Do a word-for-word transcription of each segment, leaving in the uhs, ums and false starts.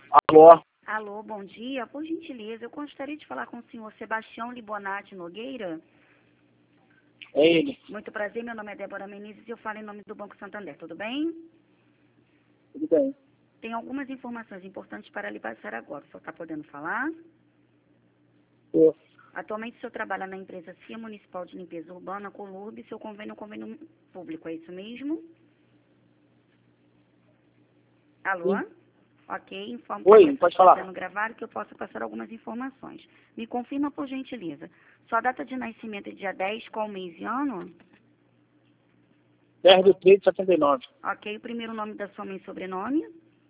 Alô? Alô, bom dia. Por gentileza, eu gostaria de falar com o senhor Sebastião Libonati Nogueira. É ele. Muito prazer, meu nome é Débora Menezes e eu falo em nome do Banco Santander, tudo bem? Tudo bem. Tem algumas informações importantes para lhe passar agora. O senhor está podendo falar? Tô. Atualmente o senhor trabalha na empresa C I A Municipal de Limpeza Urbana, Colurb, seu convênio é um convênio público, é isso mesmo? Alô? Sim. Ok, informo que a Oi, ligação pode está falar. sendo gravada e que eu posso passar algumas informações. Me confirma, por gentileza. Sua data de nascimento é dia dez, qual mês e ano? dez de três de setenta e nove. Ok, o primeiro nome da sua mãe e sobrenome?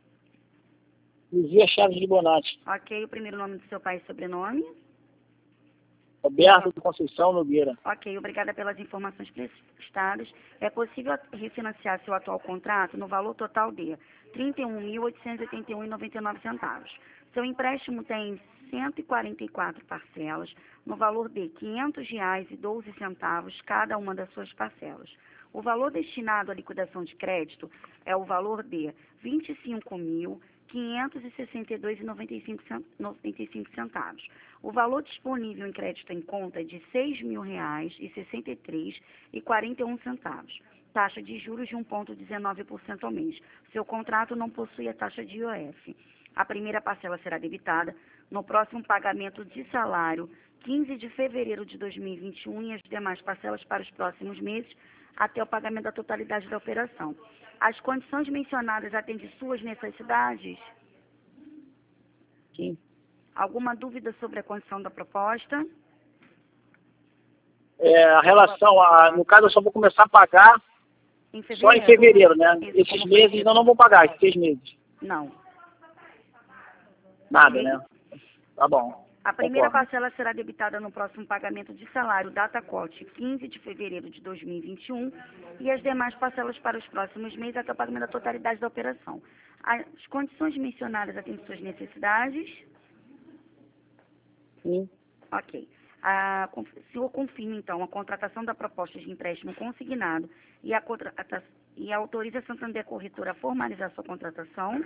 Luzia Chaves de Bonatti. Ok, o primeiro nome do seu pai e sobrenome? Roberto de Conceição Nogueira. Ok, obrigada pelas informações prestadas. É possível refinanciar seu atual contrato no valor total de trinta e um mil oitocentos e oitenta e um reais e noventa e nove centavos. Seu empréstimo tem cento e quarenta e quatro parcelas, no valor de quinhentos reais e doze centavos cada uma das suas parcelas. O valor destinado à liquidação de crédito é o valor de vinte e cinco mil quinhentos e sessenta e dois reais e noventa e cinco centavos. O valor disponível em crédito em conta é de seis mil reais e sessenta e três reais e quarenta e um centavos. Taxa de juros de um vírgula dezenove por cento ao mês. Seu contrato não possui a taxa de I O F. A primeira parcela será debitada no próximo pagamento de salário, quinze de fevereiro de dois mil e vinte e um, e as demais parcelas para os próximos meses, até o pagamento da totalidade da operação. As condições mencionadas atendem suas necessidades? Sim. Alguma dúvida sobre a condição da proposta? É, a relação, a, no caso eu só vou começar a pagar Em só fevereiro? em fevereiro, né? Isso, Esses como foi meses dito. eu não vou pagar, esses seis meses. Não. Nada, Ok? né? Tá bom. A primeira Concordo. parcela será debitada no próximo pagamento de salário, data corte, quinze de fevereiro de dois mil e vinte e um, e as demais parcelas para os próximos meses até o pagamento da totalidade da operação. As condições mencionadas atendem suas necessidades? Sim. Ok. A, o senhor confirma, então, a contratação da proposta de empréstimo consignado e, a, contrata, e autoriza a Santander Corretora a formalizar sua contratação?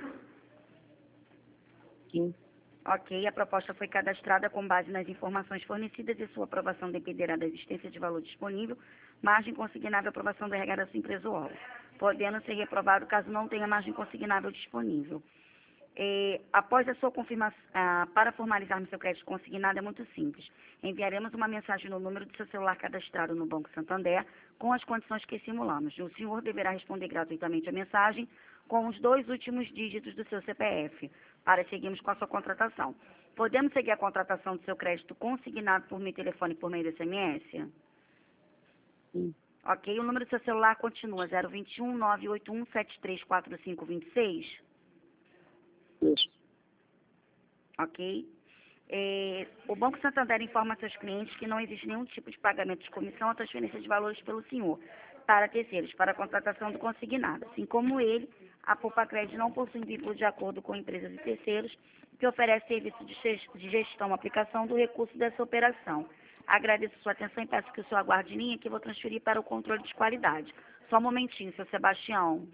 Sim. Ok, a proposta foi cadastrada com base nas informações fornecidas e sua aprovação dependerá da existência de valor disponível, margem consignável e aprovação da regra da sua empresa ou órgão, podendo ser reprovado caso não tenha margem consignável disponível. É, após a sua confirmação, ah, para formalizarmos seu crédito consignado é muito simples. Enviaremos uma mensagem no número do seu celular cadastrado no Banco Santander com as condições que simulamos. O senhor deverá responder gratuitamente a mensagem com os dois últimos dígitos do seu C P F, para seguirmos com a sua contratação. Podemos seguir a contratação do seu crédito consignado por meio telefone e por meio do S M S? Sim. Ok, o número do seu celular continua zero vinte e um, nove oito um, sete três quatro cinco dois seis? Isso. Ok? É, o Banco Santander informa a seus clientes que não existe nenhum tipo de pagamento de comissão ou transferência de valores pelo senhor para terceiros, para a contratação do consignado. Assim como ele, a Poupa-Crédito não possui vínculo de acordo com empresas e terceiros que oferecem serviço de gestão e aplicação do recurso dessa operação. Agradeço sua atenção e peço que o senhor aguarde em linha que eu vou transferir para o controle de qualidade. Só um momentinho, seu Sebastião.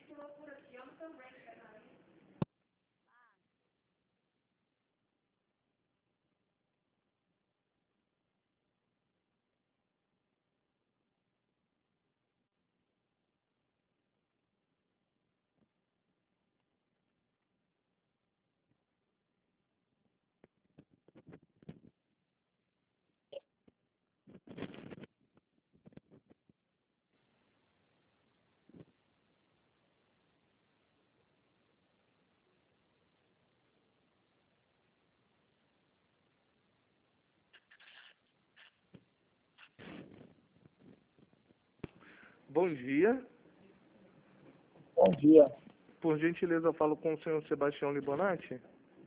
Bom dia. Bom dia. Por gentileza, eu falo com o senhor Sebastião Libonati.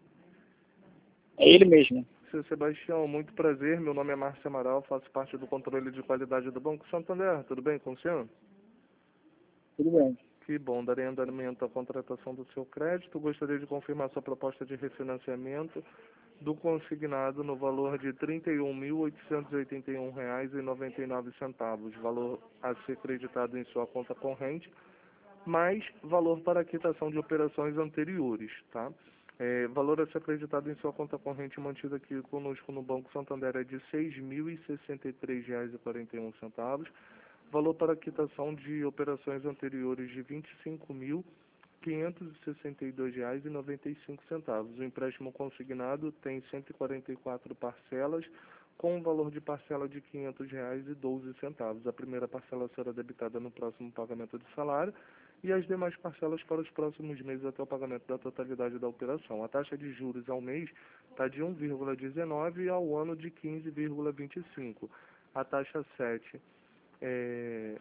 É ele mesmo. Senhor Sebastião, muito prazer. Meu nome é Márcio Amaral, faço parte do controle de qualidade do Banco Santander. Tudo bem com o senhor? Tudo bem. Que bom, darei andamento à contratação do seu crédito. Gostaria de confirmar sua proposta de refinanciamento do consignado no valor de trinta e um mil oitocentos e oitenta e um reais e noventa e nove centavos, valor a ser creditado em sua conta corrente, mais valor para a quitação de operações anteriores, tá? É, valor a ser acreditado em sua conta corrente mantida aqui conosco no Banco Santander é de seis mil e sessenta e três reais e quarenta e um centavos. Valor para quitação de operações anteriores de vinte e cinco mil quinhentos e sessenta e dois reais e noventa e cinco centavos. O empréstimo consignado tem cento e quarenta e quatro parcelas, com um valor de parcela de quinhentos reais e doze centavos. A primeira parcela será debitada no próximo pagamento de salário e as demais parcelas para os próximos meses até o pagamento da totalidade da operação. A taxa de juros ao mês está de um vírgula dezenove e ao ano de quinze vírgula vinte e cinco. A taxa sete é...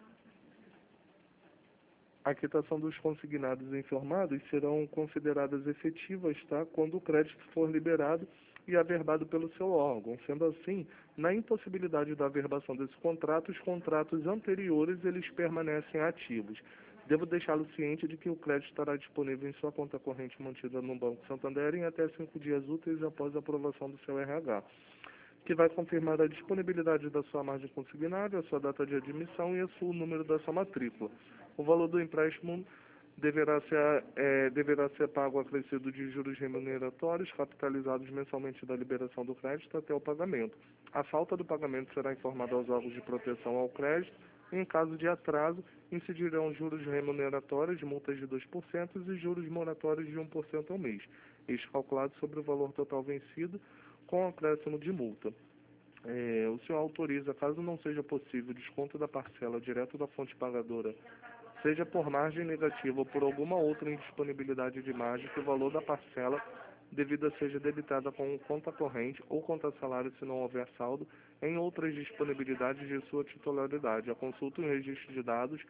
A quitação dos consignados informados serão consideradas efetivas, tá, quando o crédito for liberado e averbado pelo seu órgão. Sendo assim, na impossibilidade da averbação desse contrato, os contratos anteriores eles permanecem ativos. Devo deixá-lo ciente de que o crédito estará disponível em sua conta corrente mantida no Banco Santander em até cinco dias úteis após a aprovação do seu R H, que vai confirmar a disponibilidade da sua margem consignada, a sua data de admissão e a sua, o número da sua matrícula. O valor do empréstimo deverá ser, é, deverá ser pago acrescido de juros remuneratórios capitalizados mensalmente da liberação do crédito até o pagamento. A falta do pagamento será informada aos órgãos de proteção ao crédito. Em caso de atraso, incidirão juros remuneratórios de multas de dois por cento e juros moratórios de um por cento ao mês, este calculado sobre o valor total vencido com acréscimo de multa. É, o senhor autoriza, caso não seja possível, desconto da parcela direto da fonte pagadora, seja por margem negativa ou por alguma outra indisponibilidade de margem, que o valor da parcela devida seja debitada com conta corrente ou conta salário se não houver saldo, em outras disponibilidades de sua titularidade. A consulta e o registro de dados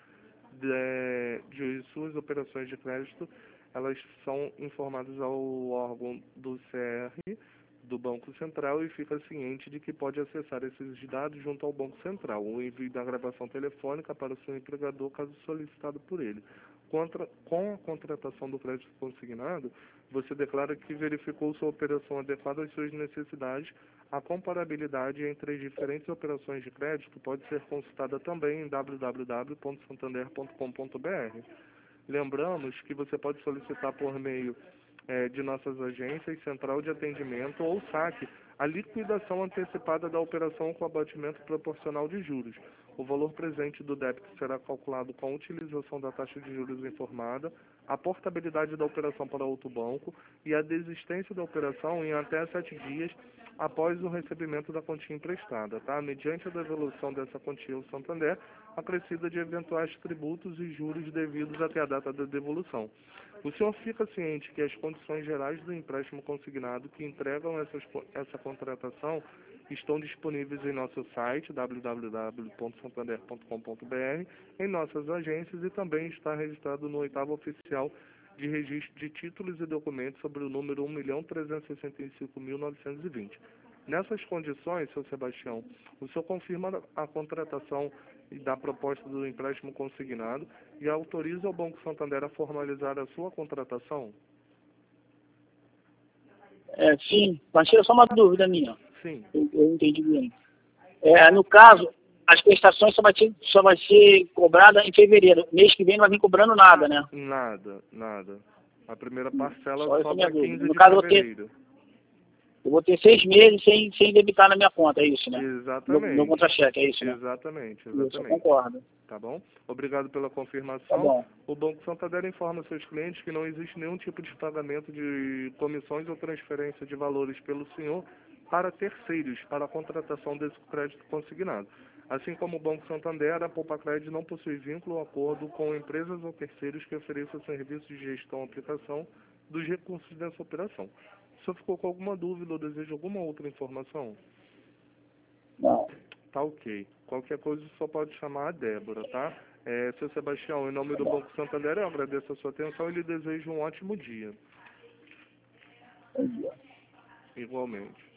de, de suas operações de crédito, elas são informadas ao órgão do C R, do Banco Central, e fica ciente de que pode acessar esses dados junto ao Banco Central. O envio da gravação telefônica para o seu empregador, caso solicitado por ele. Contra, com a contratação do crédito consignado, você declara que verificou sua operação adequada às suas necessidades. A comparabilidade entre as diferentes operações de crédito pode ser consultada também em w w w ponto santander ponto com ponto b r. Lembramos que você pode solicitar por meio é, de nossas agências, central de atendimento ou saque, a liquidação antecipada da operação com abatimento proporcional de juros. O valor presente do débito será calculado com a utilização da taxa de juros informada, a portabilidade da operação para outro banco e a desistência da operação em até sete dias após o recebimento da quantia emprestada, tá? Mediante a devolução dessa quantia ao Santander, acrescida de eventuais tributos e juros devidos até a data da devolução. O senhor fica ciente que as condições gerais do empréstimo consignado que entregam essas, essa contratação estão disponíveis em nosso site, w w w ponto santander ponto com ponto b r, em nossas agências, e também está registrado no oitavo oficial de registro de títulos e documentos sobre o número um milhão trezentos e sessenta e cinco mil novecentos e vinte. Nessas condições, seu Sebastião, o senhor confirma a contratação da proposta do empréstimo consignado e autoriza o Banco Santander a formalizar a sua contratação? É, sim, mas tira só uma dúvida minha. Sim. Eu, eu entendi bem. É, no caso, as prestações só vai, ser, só vai ser cobrada em fevereiro. Mês que vem não vai vir cobrando nada, né? Nada, nada. A primeira parcela só só para quinze no de caso, fevereiro. Eu, ter, eu vou ter seis meses sem, sem debitar na minha conta, é isso, né? Exatamente. No, no contra-cheque, é isso, né? Exatamente, Isso, eu exatamente. concordo. Tá bom? Obrigado pela confirmação. Tá bom. O Banco Santander informa seus clientes que não existe nenhum tipo de pagamento de comissões ou transferência de valores pelo senhor para terceiros, para a contratação desse crédito consignado. Assim como o Banco Santander, a Poupa Crédito não possui vínculo ou acordo com empresas ou terceiros que ofereçam serviços de gestão ou aplicação dos recursos dessa operação. O senhor ficou com alguma dúvida ou deseja alguma outra informação? Não. Tá ok. Qualquer coisa só pode chamar a Débora, tá? É, seu Sebastião, em nome do Banco Santander, eu agradeço a sua atenção e lhe desejo um ótimo dia. Bom dia. Igualmente.